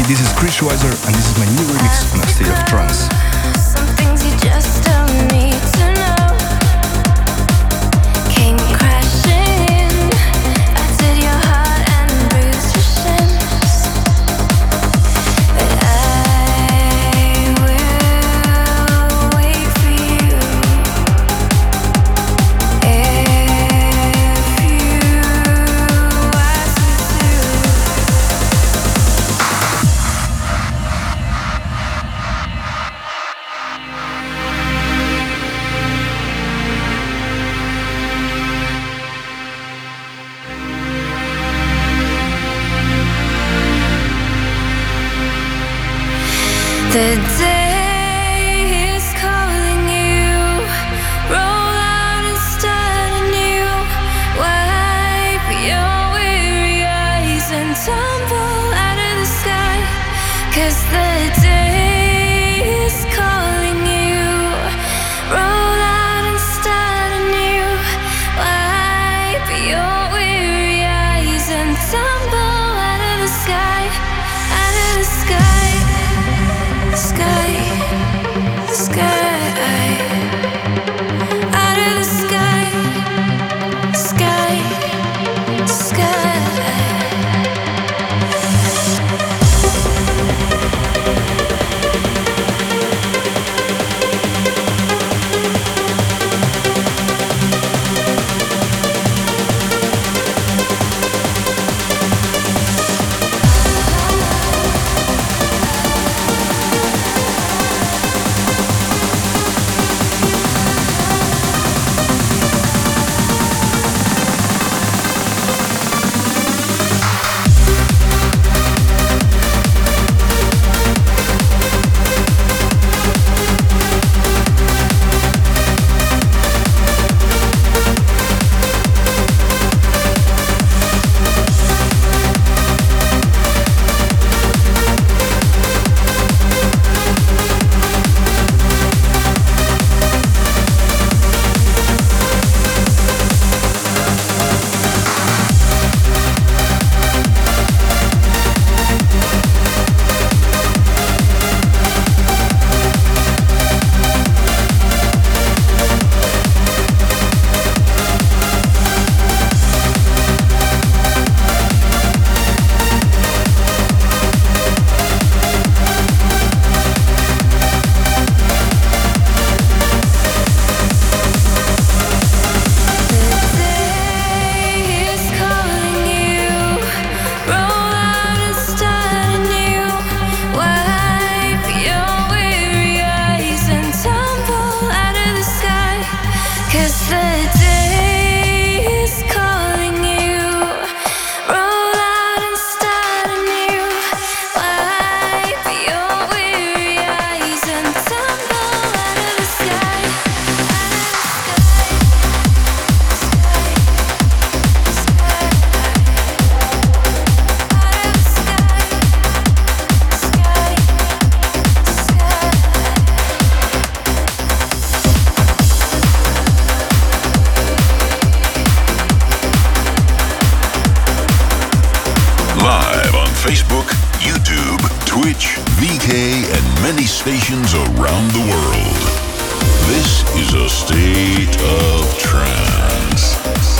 this is Chris Schweizer and this is my new remix on A State of Trance. Some things you just don't need to know. Came crashing in, battered your heart and bruised your shins. But I will wait for you. If you ask me to. The day is calling you. Roll out and start anew. Wipe your weary eyes and tumble out of the sky. 'Cause the day is calling you. Roll out and start anew. Wipe your weary eyes and tumble out of the sky. Out of the sky. Sky, sky, out of the sky, sky, sky. stations around the world. This is A State of Trance.